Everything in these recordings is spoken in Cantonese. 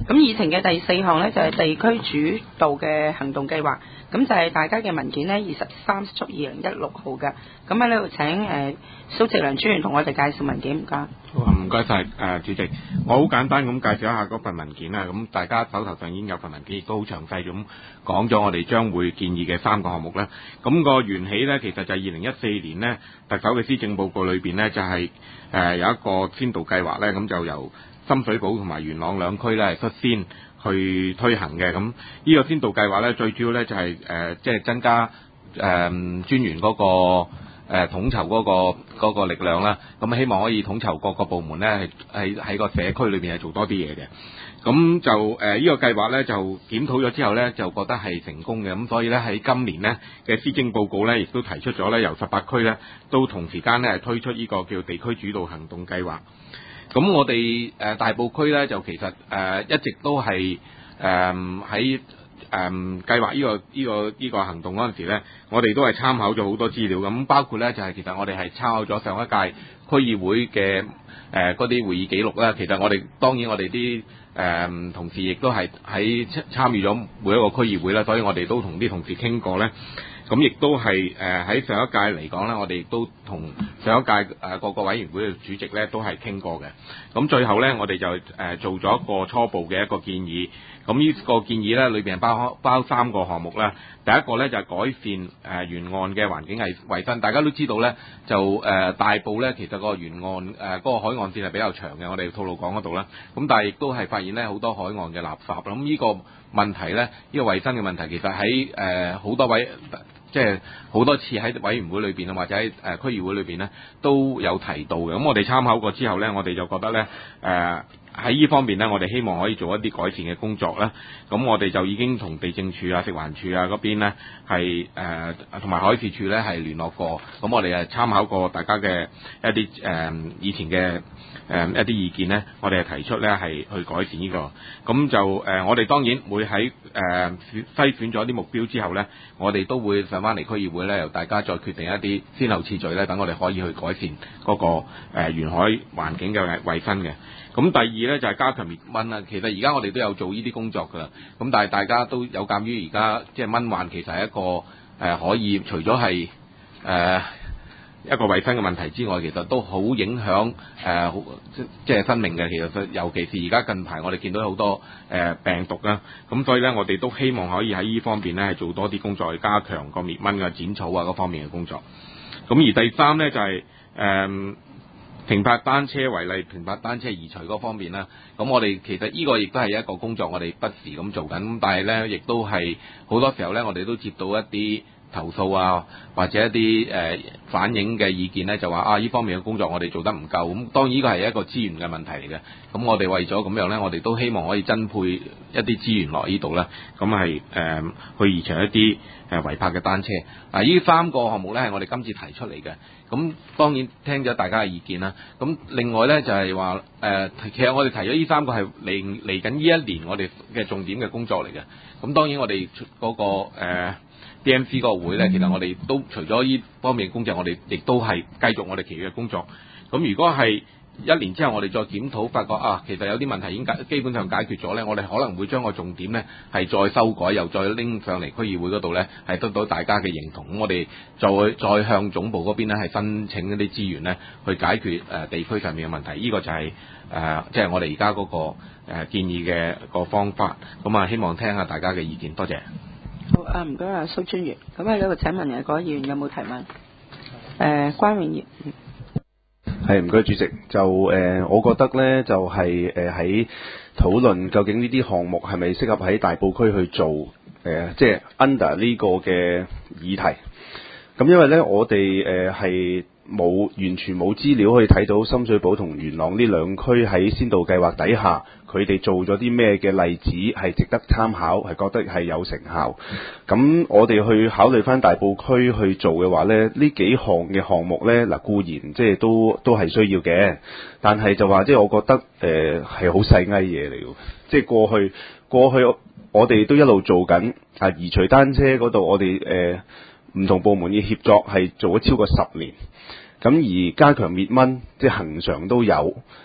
咁議程嘅第4項呢，就係地區主導嘅行動計劃，咁就係大家嘅文件呢，23/2016號嘅。咁喺呢度請蘇植良專員同我哋介紹文件，唔該。 好，唔該晒主席。我好簡單咁介紹一下嗰份文件啦。咁大家手頭上已經有份文件，亦都好詳細咁講咗我哋將會建議嘅3個項目啦。咁個緣起呢，其實就係2014年呢，特首嘅施政報告裏邊呢，就係有一個先導計劃呢，咁就由深水埗同埋元朗兩區咧係率先去推行嘅。咁呢個先導計劃咧，最主要咧就係即係增加專員嗰個統籌嗰個力量啦。咁希望可以統籌各個部門咧係喺個社區裏邊係做多啲嘢嘅。咁就呢個計劃咧就檢討咗之後咧就覺得係成功嘅。咁所以咧喺今年呢嘅施政報告咧亦都提出咗咧由18區咧都同時間咧係推出呢個叫地區主導行動計劃。咁我哋大埔區咧就其實一直都係喺計劃呢個行動嗰陣時咧，我哋都係參考咗好多資料。咁包括咧就係其實我哋係參考咗上一屆區議會嘅嗰啲會議記錄啦。其實我哋當然我哋啲同事亦都係喺參與咗每一個區議會啦，所以我哋都同啲同事傾過咧。咁亦都係喺上一屆嚟講咧，我哋亦都同上一屆各個委員會嘅主席咧都係傾過嘅。咁最後咧，我哋就做咗一個初步嘅一個建議。咁呢個建議咧裏邊係包3個項目啦。第一個咧就係改善沿岸嘅環境衛生。大家都知道咧，就大埔咧其實個沿岸嗰個海岸線係比較長嘅，我哋吐露港嗰度啦。咁但係亦都係發現咧好多海岸嘅垃圾。咁呢個問題咧，呢個衛生嘅問題，其實喺好多位即係好多次喺委員會裏邊啊，或者喺區議會裏邊咧都有提到嘅。咁我哋參考過之後咧，我哋就覺得咧喺呢方面咧，我哋希望可以做一啲改善嘅工作啦。咁我哋就已經同地政處啊、食環署啊嗰邊咧係同埋海事處咧係聯絡過。咁我哋係參考過大家嘅一啲以前嘅一啲意見咧，我哋係提出咧係去改善呢個。咁就我哋當然會喺篩選咗啲目標之後咧，我哋都會上翻嚟區議會咧，由大家再決定一啲先後次序咧，等我哋可以去改善嗰個沿海環境嘅衛生嘅。咁第二咧就係加強滅蚊啦。其實而家我哋都有做呢啲工作㗎啦。咁但係大家都有鑑於而家即係蚊患其實係一個可以除咗係一個衛生嘅問題之外，其實都好影響即係生命嘅。其實尤其是而家近排我哋見到好多病毒啦。咁所以咧我哋都希望可以喺呢方面咧係做多啲工作，去加強個滅蚊啊、剪草啊嗰方面嘅工作。咁而第三咧就係停泊單車為例，停泊單車移除嗰方面啦。咁我哋其實呢個亦都係一個工作，我哋不時咁做緊。咁但係咧，亦都係好多時候咧，我哋都接到一啲投訴啊，或者一啲反映嘅意見咧，就話呢方面嘅工作我哋做得唔夠。咁當然呢個係一個資源嘅問題嚟嘅。咁我哋為咗咁樣咧，我哋都希望可以增配一啲資源落呢度咧。咁係去移除一啲違泊嘅單車。呢3個項目咧係我哋今次提出嚟嘅。咁當然聽咗大家嘅意見啦。咁另外咧就係話其實我哋提咗呢3個係嚟緊呢一年我哋嘅重點嘅工作嚟嘅。咁當然我哋嗰個DMC 嗰個會咧，其實我哋都除咗呢方面嘅工作，我哋亦都係繼續我哋其餘嘅工作。咁如果係1年之後我哋再檢討，發覺其實有啲問題已經基本上解決咗咧，我哋可能會將個重點咧係再修改，又再拎上嚟區議會嗰度咧，係得到大家嘅認同。咁我哋再向總部嗰邊咧係申請一啲資源咧，去解決地區上面嘅問題。呢個就係即係我哋而家嗰個建議嘅個方法。咁希望聽下大家嘅意見，多謝。 好唔該蘇專員。咁喺呢度請問各位議員有冇提問？關永業。 係唔該主席，就我覺得咧就係喺討論究竟呢啲項目係咪適合喺大埔區去做即係 under 呢個嘅議題。咁因為咧我哋係完全冇資料可以睇到深水埗同元朗呢兩區喺先導計劃底下佢哋做咗啲咩嘅例子係值得參考，係覺得係有成效。咁我哋去考慮翻大埔區去做嘅話咧，呢幾項嘅項目咧固然即係都係需要嘅，但係就話即係我覺得係好細埃嘢嚟嘅。即係過去我哋都一路做緊移除單車嗰度，我哋唔同部門嘅協作係做咗超過10年。咁而加強滅蚊即係恆常都有，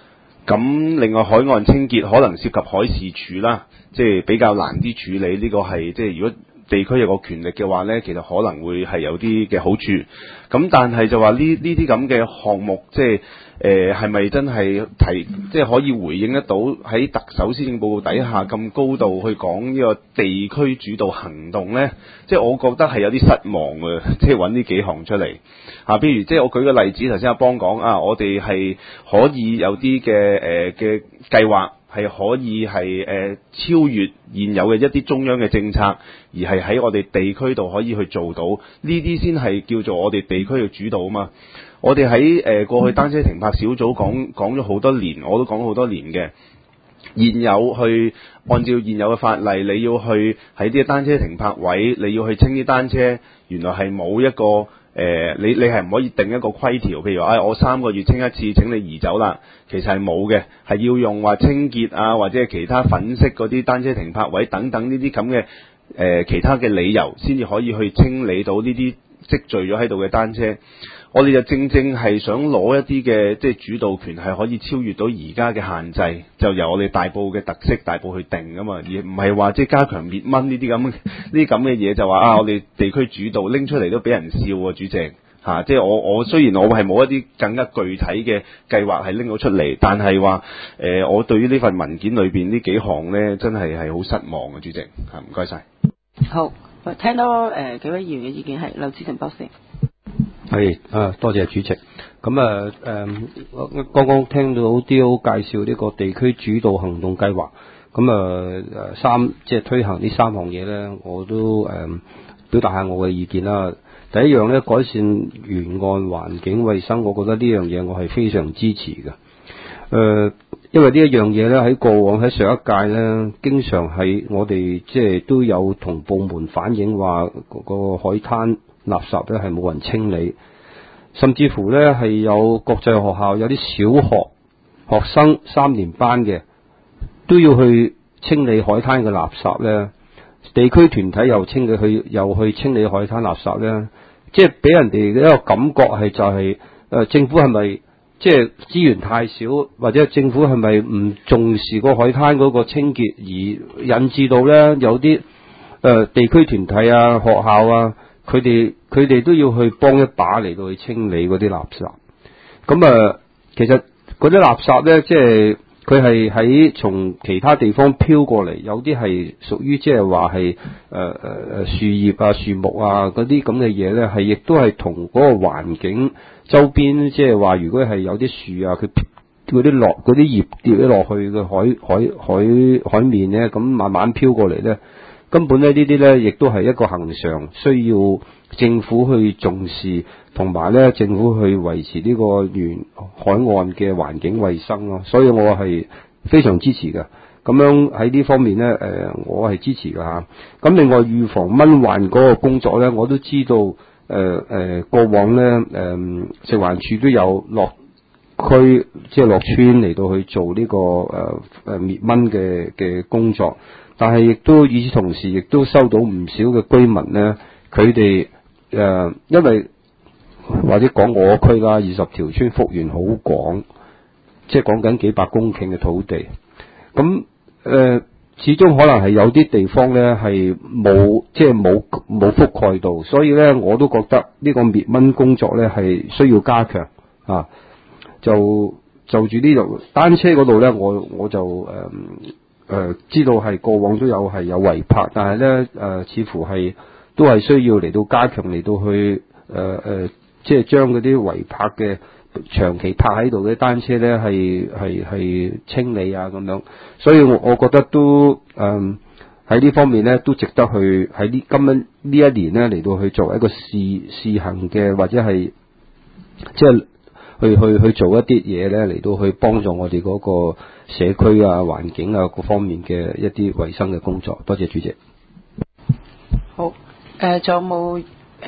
咁另外海岸清潔可能涉及海事處啦，即係比較難啲處理。呢個係即係如果地區有個權力嘅話呢，其實可能會係有啲嘅好處。咁但係就話呢啲咁嘅項目，即係係咪真係即係可以回應得到喺特首施政報告底下咁高度去講呢個地區主導行動呢？即係我覺得係有啲失望嘅，即係揾呢幾項出嚟啊。譬如即係我舉個例子，頭先阿邦講啊，我哋係可以有啲嘅計劃。係可以係超越現有嘅一啲中央嘅政策，而係喺我哋地區度可以去做到，呢啲先係叫做我哋地區嘅主導啊嘛。我哋喺過去單車停泊小組講咗好多年，我都講咗好多年嘅。現有去按照現有嘅法例，你要去喺啲單車停泊位，你要去清啲單車，原來係冇一個你係唔可以定一個規條，譬如話我3個月清一次，請你移走啦。其實係冇嘅，係要用話清潔啊，或者係其他粉飾嗰啲單車停泊位等等呢啲咁嘅其他嘅理由，先至可以去清理到呢啲積聚咗喺度嘅單車。我哋就正係想攞一啲嘅即係主導權，係可以超越到而家嘅限制，就由我哋大埔嘅特色大埔去定噶嘛，而唔係話即係加強滅蚊呢啲咁嘅嘢，就話我哋地區主導拎出嚟都俾人笑喎，主席嚇。即係我雖然我係冇一啲更加具體嘅計劃係拎到出嚟，但係話我對於呢份文件裏邊呢幾項呢，真係好失望嘅，主席嚇。唔該晒。 好，聽多幾位議員嘅意見係劉志成博士。 係多謝主席。咁我剛剛聽到 D.O. 介紹呢個地區主導行動計劃，咁即係推行呢3項嘢咧，我都表達下我嘅意見啦。第一樣咧，改善沿岸環境衛生，我覺得呢樣嘢我係非常支持嘅。因為呢一樣嘢咧，喺過往喺上一屆咧，經常係我哋即係都有同部門反映話個海灘垃圾咧係冇人清理，甚至乎咧係有國際學校有啲小學學生3年班嘅都要去清理海灘嘅垃圾咧，地區團體又去清理海灘垃圾咧，即係俾人哋嘅一個感覺係就係政府係咪即係資源太少，或者政府係咪唔重視個海灘嗰個清潔，而引致到咧有啲地區團體啊、學校啊，佢哋都要去幫一把嚟到去清理嗰啲垃圾。咁其實嗰啲垃圾咧，即係佢係喺從其他地方飄過嚟，有啲係屬於即係話係樹葉啊、樹木啊嗰啲咁嘅嘢咧，係亦都係同嗰個環境周邊，即係話如果係有啲樹啊，佢嗰啲葉跌咗落去嘅海面咧，咁慢慢飄過嚟咧。根本咧呢啲咧，亦都係一個恆常需要政府去重視，同埋咧政府去維持呢個沿海岸嘅環境衛生咯。所以我係非常支持嘅。咁樣喺呢方面咧，我係支持嘅嚇。咁另外預防蚊患嗰個工作咧，我都知道過往咧食環署都有落區，即係落村嚟到去做呢個滅蚊嘅工作。但係亦都與此同時，亦都收到唔少嘅居民咧，佢哋因為或者講我區啦，20條村幅員好廣，即係講緊幾百公頃嘅土地。咁始終可能係有啲地方咧係冇覆蓋到，所以咧我都覺得呢個滅蚊工作咧係需要加強啊。就住呢度單車嗰度咧，我就知道係過往都有違泊，但係咧似乎係都係需要嚟到加強嚟到去即係將嗰啲違泊嘅長期泊喺度嘅單車咧係清理啊咁樣，所以我覺得都喺呢方面咧都值得去喺呢一年咧嚟到去作為一個試行嘅，或者係即係去做一啲嘢咧嚟到去幫助我哋嗰個社區啊、環境啊各方面嘅一啲衛生嘅工作。多謝主席。 好，仲有冇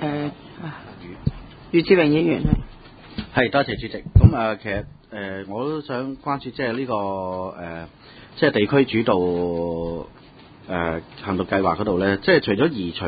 余志榮議員係多謝主席。咁其實我都想關注即係呢個即係地區主導行動計劃嗰度咧，即係除咗移除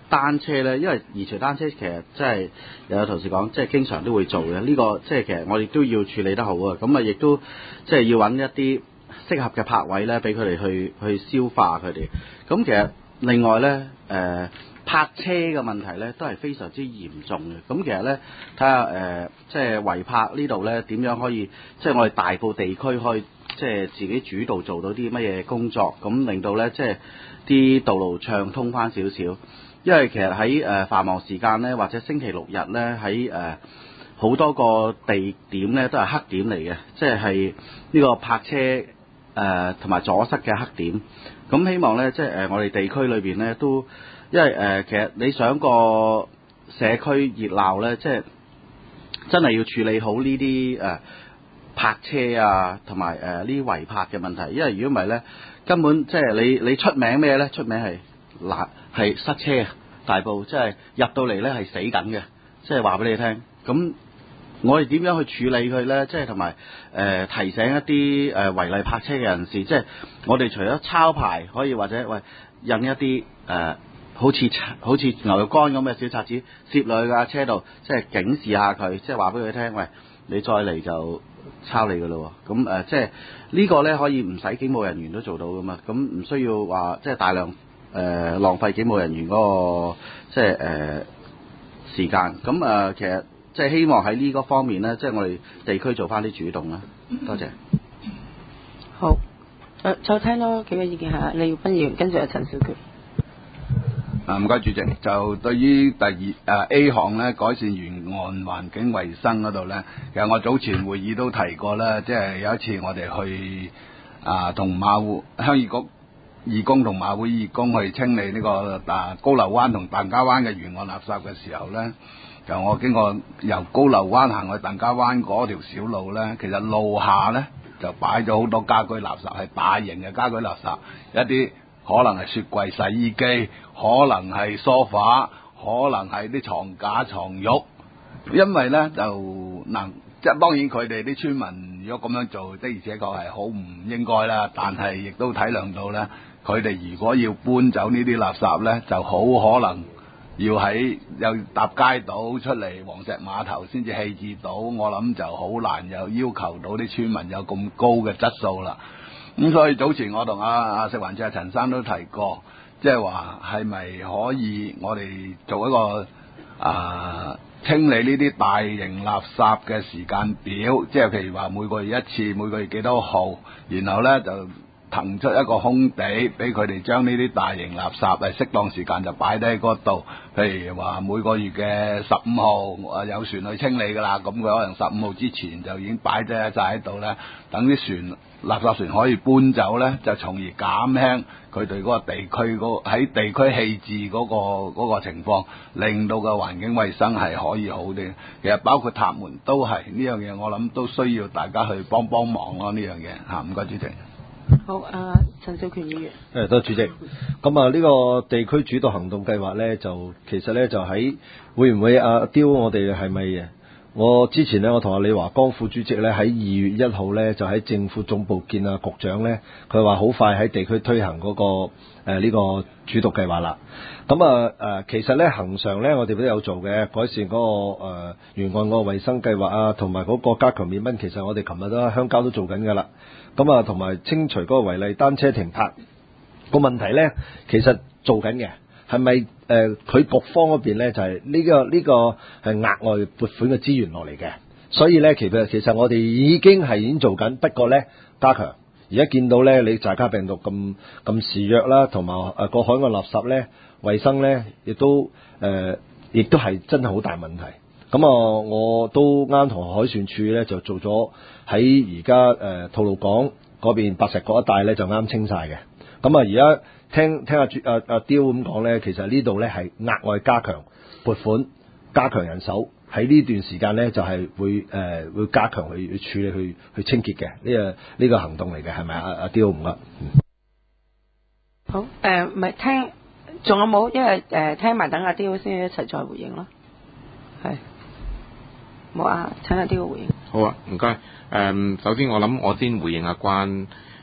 單車咧，因為移除單車其實即係有同事講，即係經常都會做嘅。呢個即係其實我哋都要處理得好啊。咁啊，亦都即係要揾一啲適合嘅泊位咧，俾佢哋去消化佢哋。咁其實另外咧，泊車嘅問題咧都係非常之嚴重嘅。咁其實咧睇下即係違泊呢度咧點樣可以，即係我哋大埔地區可以即係自己主導做到啲乜嘢工作，咁令到咧即係啲道路暢通翻少少。因為其實喺繁忙時間咧，或者星期六日咧，喺好多個地點咧都係黑點嚟嘅，即係呢個泊車同埋阻塞嘅黑點。咁希望咧，即係我哋地區裏邊咧都，因為其實你想個社區熱鬧咧，即係真係要處理好呢啲泊車啊，同埋呢啲違泊嘅問題。因為如果唔係咧，根本即係你出名咩咧？出名係塞車啊！大埔即係入到嚟咧係死緊嘅，即係話俾你聽。咁我哋點樣去處理佢咧？即係同埋提醒一啲違例泊車嘅人士，即係我哋除咗抄牌，可以或者印一啲好似牛肉乾咁嘅小冊子攝落去架車度，即係警示下佢，即係話俾佢聽，喂，你再嚟就抄你噶咯。咁即係呢個咧可以唔使警務人員都做到噶嘛。咁唔需要話即係大量浪費警務人員嗰個即係時間。咁其實即係希望喺呢個方面咧，即係我哋地區做翻啲主動啦。多謝。 好，再聽多幾個意見下，李耀斌議員跟住係陳小權。 唔該主席，就對於第二A 項咧，改善沿岸環境衛生嗰度咧，其實我早前會議都提過啦，即係有一次我哋去同馬會鄉議局義工同馬會義工去清理呢個高樓灣同疍家灣嘅沿岸垃圾嘅時候咧，就我經過由高樓灣行去疍家灣嗰條小路咧，其實路下咧就擺咗好多家居垃圾，係大型嘅家居垃圾，一啲可能係雪櫃、洗衣機，可能係梳化，可能係啲床架、床褥。因為咧就即係當然佢哋啲村民如果咁樣做，的而且確係好唔應該啦。但係亦都體諒到咧，佢哋如果要搬走呢啲垃圾咧，就好可能要又搭街島出嚟黃石碼頭先至棄置到。我諗就好難又要求到啲村民有咁高嘅質素啦。咁所以早前我同食環署陳生都提過，即係話係咪可以我哋做一個清理呢啲大型垃圾嘅時間表，即係譬如話每個月一次，每個月幾多號，然後咧就騰出一個空地俾佢哋將呢啲大型垃圾喺適當時間就擺低喺嗰度。譬如話每個月嘅15號有船去清理㗎啦，咁佢可能15號之前就已經擺低晒喺度咧，等啲垃圾船可以搬走咧，就從而減輕佢哋嗰個地區喺地區棄置嗰個情況，令到個環境衛生係可以好啲。其實包括塔門都係呢樣嘢，我諗都需要大家去幫忙咯。呢樣嘢嚇，唔該主席。 好，陳少權議員。 多謝主席。咁呢個地區主導行動計劃咧，就其實咧就喺會唔會刁我哋係咪？我之前咧，我同李華光副主席咧喺2月1號咧就喺政府總部見局長咧，佢話好快喺地區推行嗰個呢個主導計劃啦。咁其實咧恆常咧我哋都有做嘅，改善嗰個沿岸嗰個衛生計劃啊，同埋嗰個加強免蚊，其實我哋琴日都喺鄉郊都做緊㗎啦。咁同埋清除嗰個違例單車停泊個問題咧，其實做緊嘅。係咪佢局方嗰邊咧就係呢個係額外撥款嘅資源落嚟嘅？所以咧其實我哋已經做緊，不過咧加強。而家見到咧你寨卡病毒咁肆虐啦，同埋個海岸垃圾咧衛生咧亦都係真係好大問題。咁我都啱同海船署咧就做咗喺而家吐露港嗰邊白石角一帶咧就啱清晒嘅。咁而家聽阿刁咁講咧，其實呢度咧係額外加強撥款，加強人手喺呢段時間咧就係會加強去處理去清潔嘅呢個行動嚟嘅，係咪阿刁唔該？ 好，唔係聽，仲有冇？因為聽埋等阿刁先一齊再回應咯。係冇請阿刁回應。 好啊，唔該。首先我諗我先回應阿關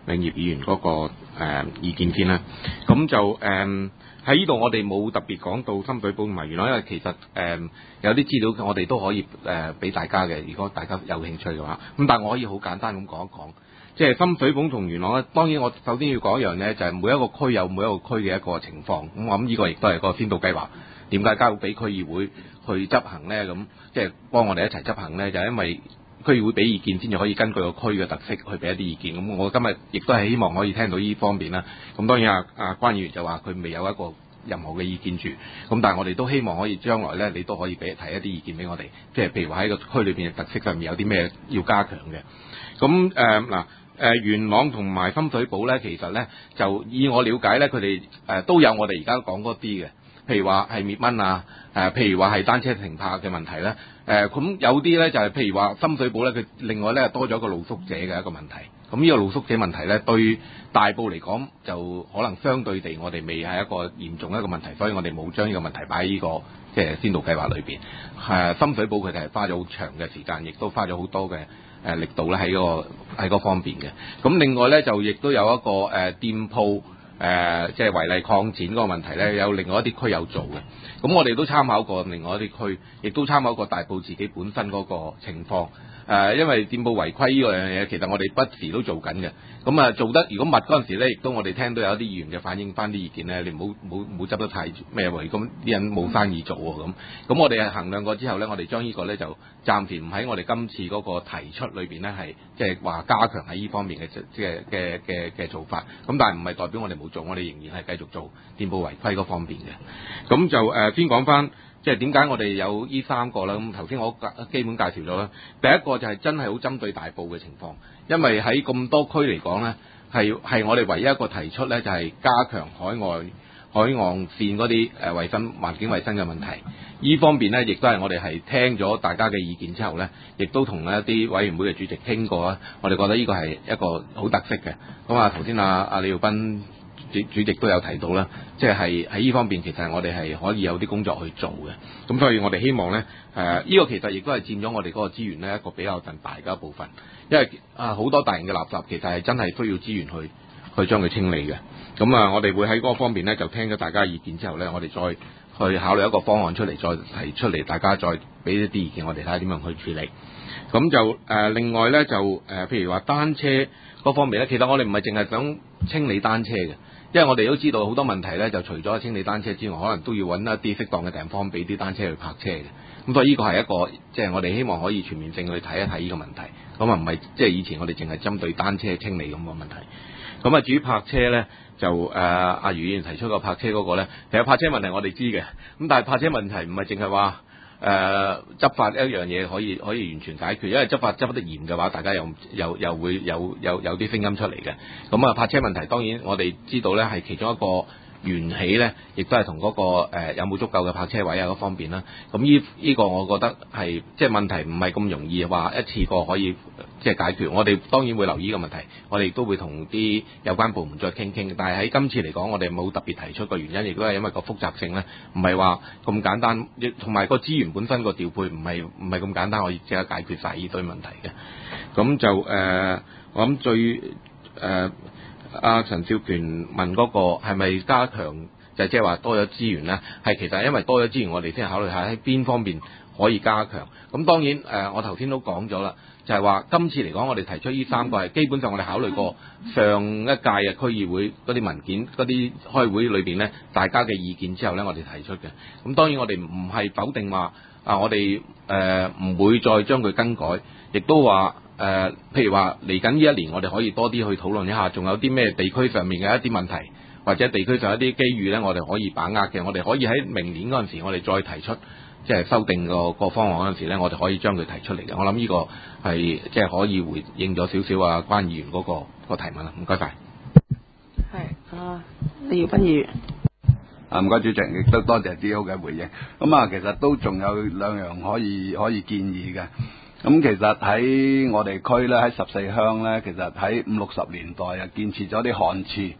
永業議員嗰個意見先啦。咁就喺呢度我哋冇特別講到深水埗同埋元朗，因為其實有啲資料我哋都可以俾大家嘅，如果大家有興趣嘅話。咁但係我可以好簡單咁講一講，即係深水埗同元朗咧。當然我首先要講一樣咧，就係每一個區有每一個區嘅一個情況。咁我諗呢個亦都係個先導計劃。點解交俾區議會去執行咧？咁即係幫我哋一齊執行咧，就係因為區議會俾意見先至可以根據個區嘅特色去俾一啲意見。咁我今日亦都係希望可以聽到呢方面啦。咁當然關議員就話佢未有一個任何嘅意見住。咁但係我哋都希望可以將來咧，你都可以提一啲意見俾我哋。即係譬如話喺個區裏邊嘅特色上面有啲咩要加強嘅。咁元朗同埋深水埗咧，其實咧就以我了解咧，佢哋都有我哋而家講嗰啲嘅。譬如話係滅蚊啊，譬如話係單車停泊嘅問題咧，咁有啲咧就係譬如話深水埗咧，佢另外咧多咗一個露宿者嘅一個問題。咁呢個露宿者問題咧，對大埔嚟講就可能相對地我哋未係一個嚴重一個問題，所以我哋冇將呢個問題擺喺呢個即係先導計劃裏邊。深水埗佢哋係花咗好長嘅時間，亦都花咗好多嘅力度咧喺嗰方面嘅。咁另外咧就亦都有一個店鋪。即係違例擴展嗰個問題咧，有另外一啲區有做嘅。咁我哋都參考過另外一啲區，亦都參考過大埔自己本身嗰個情況。因為店鋪違規呢個樣嘢，其實我哋不時都做緊嘅。咁做得如果密嗰陣時咧，亦都我哋聽到有一啲議員嘅反映翻啲意見咧，你唔好執得太咩喎，咁啲人冇生意做喎咁。咁我哋係衡量過之後咧，我哋將呢個咧就暫時唔喺我哋今次嗰個提出裏邊咧係即係話加強喺呢方面嘅嘅做法。咁但係唔係代表我哋冇做，我哋仍然係繼續做店鋪違規嗰方面嘅。咁就先講翻。即係點解我哋有呢三個啦？咁頭先我基本介紹咗啦。第一個就係真係好針對大埔嘅情況，因為喺咁多區嚟講咧，係我哋唯一一個提出咧，就係加強海岸線嗰啲衞生環境衞生嘅問題。呢方面咧，亦都係我哋係聽咗大家嘅意見之後咧，亦都同一啲委員會嘅主席傾過啦。我哋覺得呢個係一個好特色嘅。咁頭先李耀斌主席都有提到啦，即係喺呢方面其實我哋係可以有啲工作去做嘅。咁所以我哋希望咧，呢個其實亦都係佔咗我哋嗰個資源咧一個比較大嘅一部分，因為好多大型嘅垃圾其實係真係需要資源去將佢清理嘅。咁我哋會喺嗰個方面咧就聽咗大家意見之後咧，我哋再去考慮一個方案出嚟，再提出嚟，大家再俾一啲意見，我哋睇下點樣去處理。咁就另外咧就譬如話單車嗰方面咧，其實我哋唔係淨係想清理單車嘅。因為我哋都知道好多問題咧，就除咗清理單車之外，可能都要揾一啲適當嘅地方俾啲單車去泊車嘅。咁所以呢個係一個即係我哋希望可以全面性去睇一睇呢個問題。咁唔係即係以前我哋淨係針對單車清理咁嘅問題。咁至於泊車咧，就阿余議員提出個泊車嗰個咧，其實泊車問題我哋知嘅。咁但係泊車問題唔係淨係話執法一樣嘢可以完全解決，因為執法執得嚴嘅話，大家又會有啲聲音出嚟嘅。咁泊車問題當然我哋知道咧係其中一個緣起咧，亦都係同嗰個有冇足夠嘅泊車位嗰方面啦。咁呢個我覺得係即係問題唔係咁容易話一次過可以即係解決。我哋當然會留意呢個問題，我哋亦都會同啲有關部門再傾。但係喺今次嚟講，我哋冇特別提出個原因，亦都係因為個複雜性咧，唔係話咁簡單，同埋個資源本身個調配唔係咁簡單可以即刻解決晒呢堆問題嘅。咁就我諗最陳少權問嗰個係咪加強，就即係話多咗資源咧？係其實因為多咗資源，我哋先考慮下喺邊方面可以加強。咁當然我頭先都講咗啦，就係話今次嚟講，我哋提出呢三個係基本上我哋考慮過上一屆嘅區議會嗰啲文件、嗰啲開會裏邊咧，大家嘅意見之後咧，我哋提出嘅。咁當然我哋唔係否定話我哋唔會再將佢更改，亦都話譬如話嚟緊呢一年，我哋可以多啲去討論一下，仲有啲咩地區上面嘅一啲問題，或者地區上一啲機遇咧，我哋可以把握嘅。我哋可以喺明年嗰陣時，我哋再提出即係修訂個方案嗰陣時咧，我哋可以將佢提出嚟嘅。我諗呢個係即係可以回應咗少少關議員嗰個提問啦。唔該晒。 係李耀斌議員。 唔該主席，亦都多謝 D.O. 嘅回應。咁其實都仲有兩樣可以建議嘅。咁其實喺我哋區咧，喺14鄉咧，其實喺50、60年代建設咗啲旱廁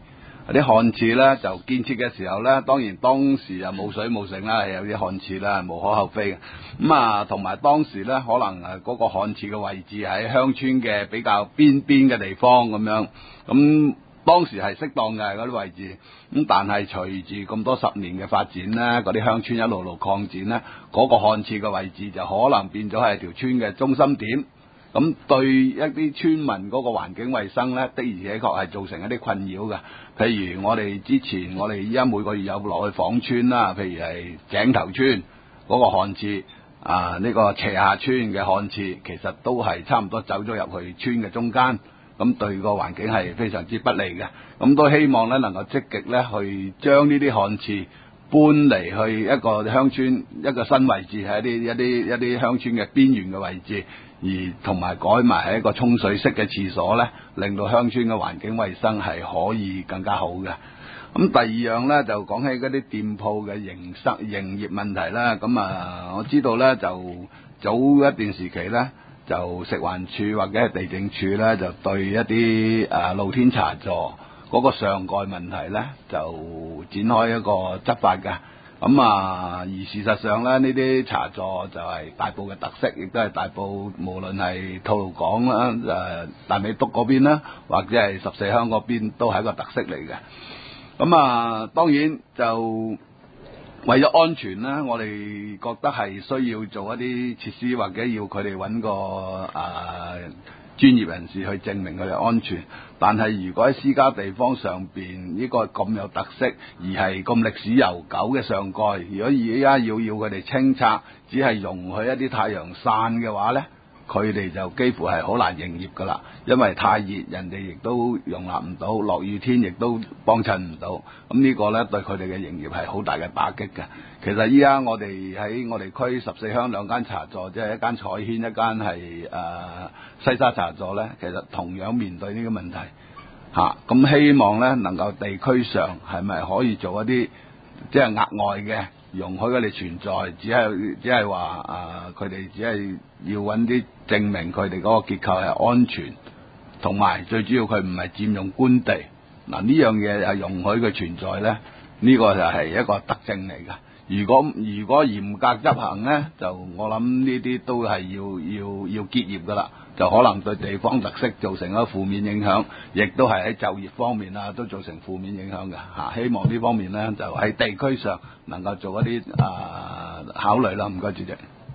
啲旱廁咧就建設嘅時候咧，當然當時又冇水冇剩啦，有啲旱廁啦，無可厚非嘅。咁同埋當時咧，可能嗰個旱廁嘅位置喺鄉村嘅比較邊嘅地方咁樣，咁當時係適當嘅嗰啲位置。咁但係隨住咁多10年嘅發展咧，嗰啲鄉村一路擴展咧，嗰個旱廁嘅位置就可能變咗係條村嘅中心點。咁對一啲村民嗰個環境衛生咧，的而且確係造成一啲困擾嘅。譬如我哋依家每個月有落去訪村啦，譬如係井頭村嗰個旱廁呢個斜下村嘅旱廁，其實都係差唔多走咗入去村嘅中間，咁對個環境係非常之不利嘅。咁都希望咧能夠積極咧去將呢啲旱廁搬嚟去一個鄉村一個新位置，喺一啲鄉村嘅邊緣嘅位置，而同埋改埋係一個沖水式嘅廁所咧，令到鄉村嘅環境衛生係可以更加好嘅。咁第二樣咧就講起嗰啲店鋪嘅營業問題啦。咁我知道咧就早一段時期咧，就食環署或者係地政署咧就對一啲露天茶座嗰個上蓋問題咧，就展開一個執法嘅。而事實上咧，呢啲茶座就係大埔嘅特色，亦都係大埔無論係吐露港啦、大美督嗰邊啦，或者係14鄉嗰邊都係一個特色嚟嘅。當然就為咗安全咧，我哋覺得係需要做一啲設施，或者要佢哋揾個專業人士去證明佢哋安全。但係如果喺私家地方上邊呢個咁有特色而係咁歷史悠久嘅上蓋，如果而家要佢哋清拆，只係容許一啲太陽傘嘅話咧，佢哋就幾乎係好難營業噶啦，因為太熱，人哋亦都容納唔到，落雨天亦都幫襯唔到。咁呢個咧對佢哋嘅營業係好大嘅打擊嘅。其實依家我哋喺我哋區14鄉2間茶座，即係一間彩軒，一間係西沙茶座咧，其實同樣面對呢個問題嚇。咁希望咧能夠地區上係咪可以做一啲即係額外嘅容許佢哋存在，只係話佢哋只係要揾啲證明佢哋嗰個結構係安全，同埋最主要佢唔係佔用官地。呢樣嘢係容許佢存在咧，呢個就係一個德政嚟㗎。如果嚴格執行咧，就我諗呢啲都係要結業㗎啦，就可能對地方特色造成一個負面影響，亦都係喺就業方面都造成負面影響嘅。希望呢方面咧就喺地區上能夠做一啲考慮啦。唔該，主席。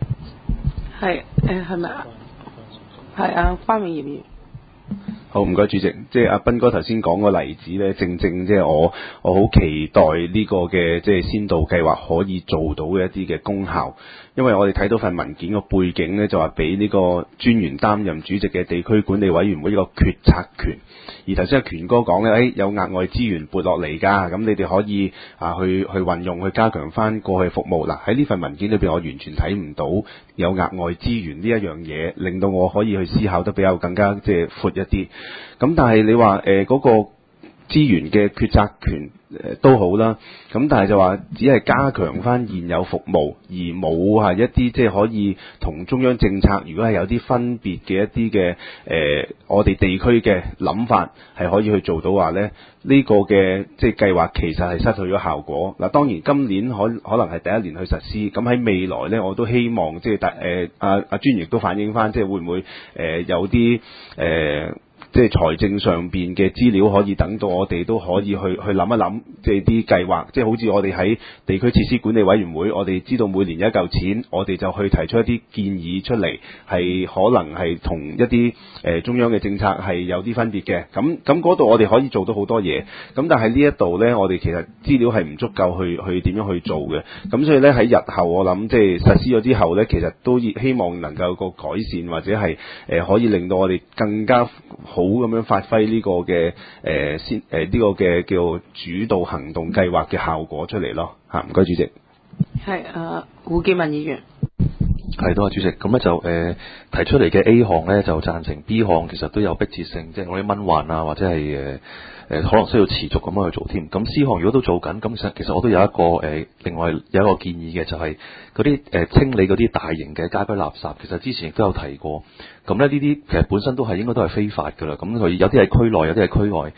係咪啊？係啊，關永業議員。 好，唔該主席。即係阿斌哥頭先講個例子咧，正即係我好期待呢個嘅即係先導計劃可以做到嘅一啲嘅功效。因為我哋睇到份文件個背景咧，就話俾呢個專員擔任主席嘅地區管理委員會呢個決策權。而頭先阿權哥講咧，有額外資源撥落嚟㗎，咁你哋可以去運用去加強翻過去服務。嗱，喺呢份文件裏邊，我完全睇唔到有額外資源呢一樣嘢，令到我可以去思考得比較更加即係闊一啲。咁但係你話嗰個資源嘅決策權都好啦，咁但係就話只係加強翻現有服務，而冇一啲即係可以同中央政策如果係有啲分別嘅一啲嘅我哋地區嘅諗法係可以去做到話咧，呢個嘅即係計劃其實係失去咗效果。嗱，當然今年可能係第一年去實施，咁喺未來咧我都希望即係阿專員亦都反映翻，即係會唔會有啲即係財政上邊嘅資料可以等到我哋都可以去諗一諗，即係啲計劃，即係好似我哋喺地區設施管理委員會，我哋知道每年有一嚿錢，我哋就去提出一啲建議出嚟，係可能係同一啲中央嘅政策係有啲分別嘅。咁嗰度我哋可以做到好多嘢。咁但係呢一度呢，我哋其實資料係唔足夠去點樣去做嘅。咁所以呢，喺日後我諗即係實施咗之後呢，其實都希望能夠有個改善，或者係可以令到我哋更加好咁樣發揮呢個嘅呢個嘅叫主導行動計劃嘅效果出嚟咯嚇。唔該主席。 係胡建文議員。 係多謝主席。咁咧就提出嚟嘅 A 項咧就贊成 ，B 項其實都有迫切性，即係我啲蚊患啊，或者係可能需要持續咁樣去做添。咁 C 項如果都做緊，咁其實我都有一個另外有一個建議嘅，就係嗰啲清理嗰啲大型嘅家居垃圾，其實之前亦都有提過。咁咧呢啲其實本身應該都係非法㗎啦。咁佢有啲係區內，有啲係區外。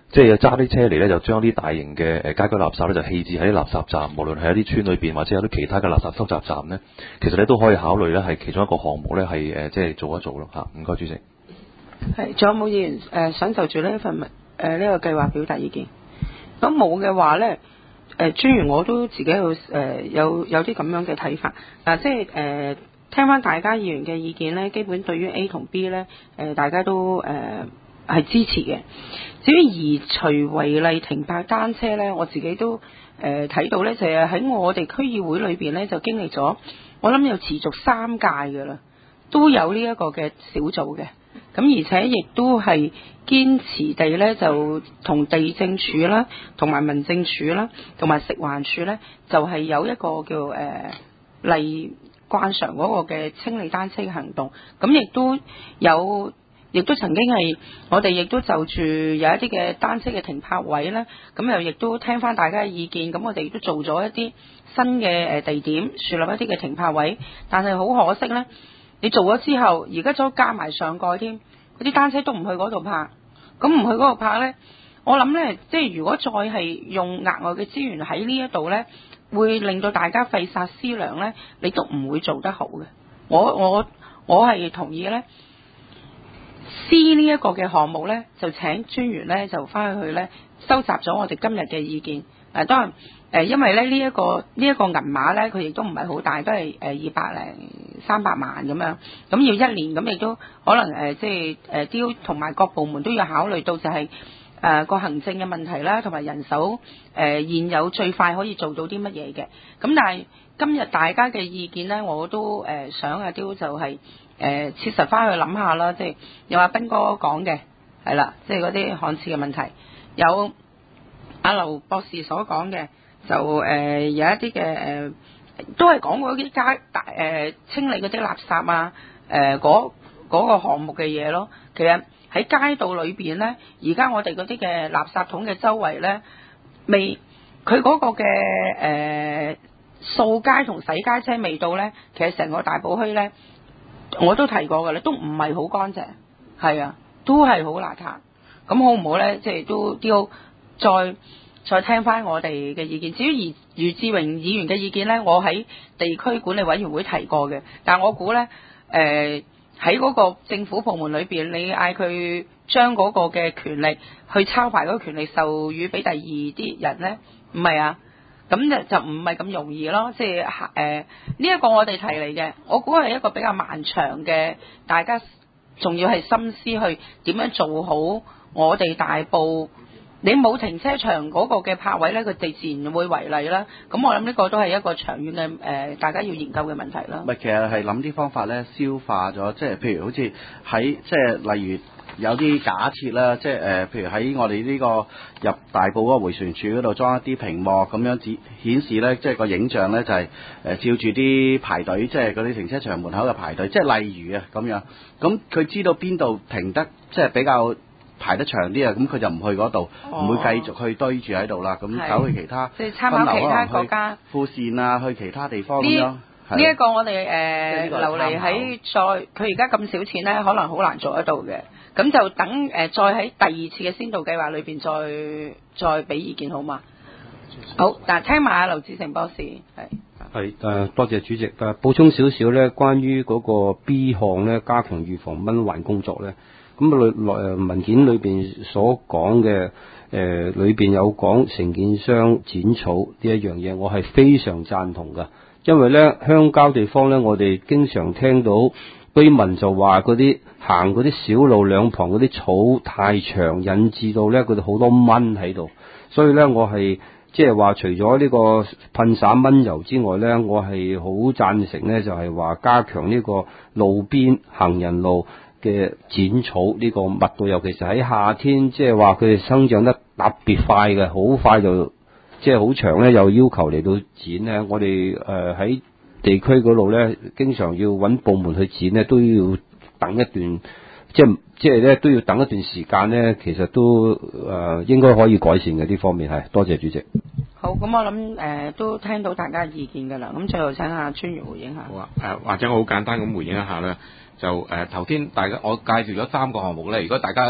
即係揸啲車嚟咧，就將啲大型嘅街區垃圾咧就棄置喺啲垃圾站，無論係一啲村裏邊或者有啲其他嘅垃圾收集站咧，其實咧都可以考慮咧係其中一個項目咧係即係做一做咯嚇。唔該，主席。 係，仲有冇議員想就住呢一份呢個計劃表達意見？咁冇嘅話咧，專員我都自己有啲咁樣嘅睇法。嗱，即係聽翻大家議員嘅意見咧，基本對於 A 同 B 咧，大家都係支持嘅。至於移除違例停泊單車咧，我自己都睇到咧，就係喺我哋區議會裏邊咧，就經歷咗，我諗有持續3屆㗎啦，都有呢一個嘅小組嘅。咁而且亦都係堅持地咧，就同地政署啦、同埋民政署啦、同埋食環署咧，就係有一個叫例慣常嗰個嘅清理單車嘅行動。咁亦都曾經係我哋亦都就住有一啲嘅單車嘅停泊位咧，咁又亦都聽翻大家嘅意見，咁我哋亦都做咗一啲新嘅地點，樹立一啲嘅停泊位。但係好可惜咧，你做咗之後，而家再加埋上蓋添，嗰啲單車都唔去嗰度泊。咁唔去嗰度泊咧，我諗咧，即係如果再係用額外嘅資源喺呢一度咧，會令到大家費煞思量咧，你都唔會做得好嘅。我係同意咧。C 呢一個嘅項目咧，就請專員咧就翻去咧收集咗我哋今日嘅意見。當然因為咧呢一個銀碼咧，佢亦都唔係好大，都係200零300萬咁樣。咁要1年，咁亦都可能即係都同埋各部門都要考慮到就係個行政嘅問題啦，同埋人手現有最快可以做到啲乜嘢嘅。咁但係今日大家嘅意見咧，我都想阿刁就係、切實翻去諗下啦，即係有阿斌哥講嘅係啦，即係嗰啲看似嘅問題，有阿劉博士所講嘅，就有一啲嘅都係講嗰啲清理嗰啲垃圾啊，嗰個項目嘅嘢咯。其實喺街道裏邊咧，而家我哋嗰啲嘅垃圾桶嘅周圍咧，佢嗰個嘅掃街同洗街車未到咧，其實成個大埔墟咧。我都提過㗎啦，都唔係好乾淨，係啊，都係好邋遢。咁好唔好咧？即係都再聽翻我哋嘅意見。至於余志榮議員嘅意見咧，我喺地區管理委員會提過嘅。但係我估咧，喺嗰個政府部門裏邊，你嗌佢將嗰個嘅權力去抄牌嗰個權力授予俾第二啲人咧，唔係啊。咁就唔係咁容易咯，即係呢一個我哋提嚟嘅，我估係一個比較漫長嘅，大家仲要係心思去點樣做好我哋大埔。你冇停車場嗰個嘅泊位咧，佢哋自然會違例啦。咁我諗呢個都係一個長遠嘅大家要研究嘅問題啦。 唔係，其實係諗啲方法咧，消化咗，即係譬如好似喺即係例如。有啲假設啦，即係譬如喺我哋呢個入大埔嗰個迴旋處嗰度裝一啲屏幕咁樣顯示咧，即係個影像咧就係照住啲排隊，即係嗰啲停車場門口嘅排隊，即係例如啊咁樣。咁佢知道邊度停得即係比較排得長啲啊，咁佢就唔去嗰度，唔會繼續去堆住喺度啦。咁走去其他， 即係參考其他國家富善啊，去其他地方咁樣。 呢一個我哋留嚟喺佢而家咁少錢咧，可能好難做得到嘅。咁就等再喺第二次嘅先導計劃裏邊再俾意見好嘛？好，嗱，聽埋阿劉志成博士係多謝主席。補充少少咧，關於嗰個 B 項咧，加強預防蚊患工作咧，咁文件裏邊所講嘅裏邊有講承建商剪草呢一樣嘢，我係非常贊同㗎。因為咧鄉郊地方咧，我哋經常聽到居民就話嗰啲行嗰啲小路兩旁嗰啲草太長，引致到咧佢哋好多蚊喺度。所以咧我係即係話除咗呢個噴灑蚊油之外咧，我係好贊成咧就係話加強呢個路邊行人路嘅剪草呢個密度，尤其是喺夏天，即係話佢哋生長得特別快嘅，好快就即係好長咧，又要求嚟到剪咧。我哋喺地區嗰度咧，經常要揾部門去剪咧，都要等一段，即係咧都要等一段時間咧。其實都應該可以改善嘅呢方面係。多謝主席。 好，咁我諗都聽到大家嘅意見㗎啦。咁最後請阿專員回應下。 好啊，或者我好簡單咁回應一下啦。就頭先大家我介紹咗3個項目咧，如果大家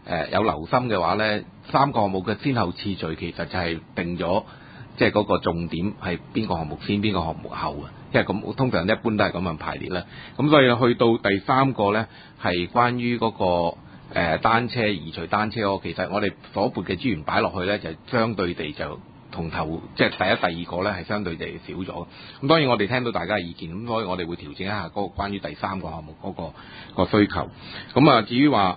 有留心嘅話呢，3個項目嘅先後次序其實就係定咗，即係嗰個重點係邊個項目先，邊個項目後啊。因為咁通常一般都係咁樣排列啦。咁所以去到第3個呢，係關於嗰個單車移除單車嗰個，其實我哋所撥嘅資源擺落去呢，就相對地就同頭即係第一、第二個呢係相對地少咗。咁當然我哋聽到大家嘅意見，咁所以我哋會調整一下嗰個關於第3個項目嗰個需求。咁啊，至於話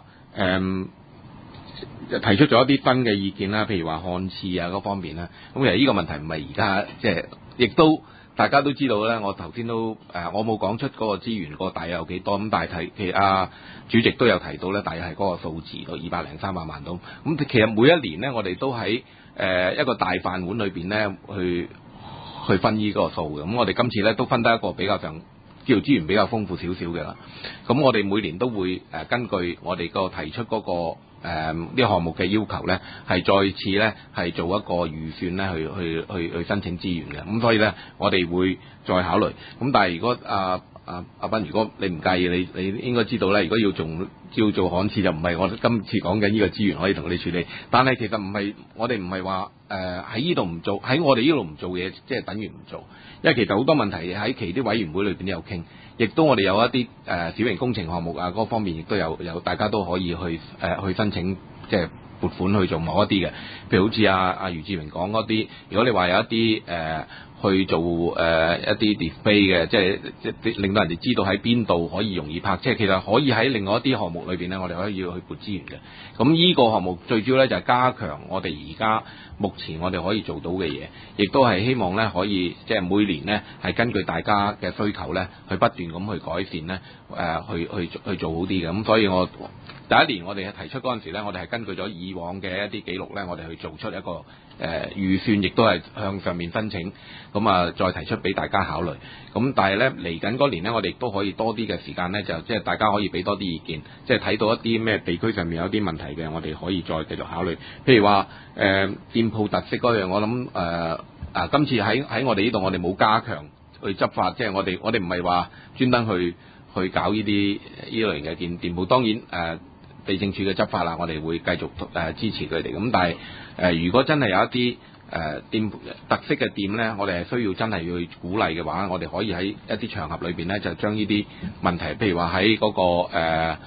提出咗一啲新嘅意見啦，譬如話看似啊嗰方面啦，咁其實呢個問題唔係而家即係，亦都大家都知道咧。我頭先都我冇講出嗰個資源個大約有幾多，咁但係其實主席都有提到咧，大約係嗰個數字到200-300萬度。咁其實每一年咧，我哋都喺一個大飯碗裏邊咧去分呢個數嘅。咁我哋今次咧都分得一個比較上叫做資源比較豐富少少嘅啦。咁我哋每年都會根據我哋個提出嗰個呢個項目嘅要求咧，係再次咧係做一個預算咧，去申請資源嘅。咁所以咧，我哋會再考慮。咁但係如果阿斌，如果你唔介意，你應該知道咧，如果要做刊次，就唔係我今次講緊呢個資源可以同你處理。但係其實唔係，我哋唔係話喺呢度唔做，喺我哋呢度唔做嘢，即係等於唔做。因為其實好多問題喺其啲委員會裏邊都有傾，亦都我哋有一啲小型工程項目啊嗰方面亦都有大家都可以去申請即係撥款去做某一啲嘅，譬如好似阿余志榮講嗰啲，如果你話有一啲去做一啲 display 嘅，即係令到人哋知道喺邊度可以容易泊車，其實可以喺另外一啲項目裏邊咧，我哋可以去撥資源嘅。咁呢個項目最主要咧就係加強我哋而家目前我哋可以做到嘅嘢，亦都係希望咧可以即係每年咧係根據大家嘅需求咧去不斷咁去改善咧，去做好啲嘅。咁所以我第一年我哋提出嗰陣時咧，我哋係根據咗以往嘅一啲記錄咧，我哋去做出一個預算，亦都係向上面申請，咁再提出俾大家考慮。咁但係咧嚟緊嗰年咧，我哋亦都可以多啲嘅時間咧，就即係大家可以俾多啲意見，即係睇到一啲咩地區上面有啲問題嘅，我哋可以再繼續考慮。譬如話店鋪特色嗰樣，我諗今次喺我哋呢度，我哋冇加強去執法，即係我哋唔係話專登去搞呢類型嘅店鋪。當然地政處嘅執法啦，我哋會繼續支持佢哋。咁但係如果真係有一啲店特色嘅店呢，我哋係需要真係要去鼓勵嘅話，我哋可以喺一啲場合裏邊呢，就將呢啲問題，譬如話喺嗰個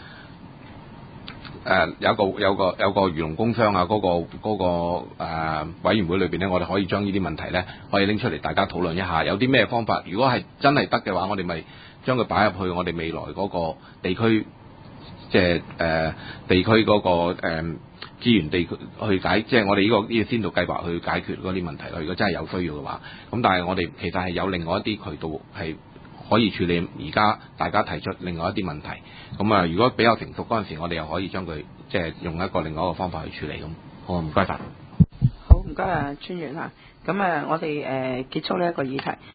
有個漁農工商啊嗰個委員會裏邊呢，我哋可以將呢啲問題呢，可以拎出嚟大家討論一下，有啲咩方法？如果係真係得嘅話，我哋咪將佢擺入去我哋未來嗰個地區，即係地區嗰個資源地去解，即係我哋呢個先導計劃去解決嗰啲問題咯。如果真係有需要嘅話，咁但係我哋其實係有另外一啲渠道係可以處理而家大家提出另外一啲問題。咁如果比較成熟嗰陣時，我哋又可以將佢即係用一個另外一個方法去處理咁。好，唔該晒。 好，唔該啊，專員啊。咁我哋結束呢一個議題。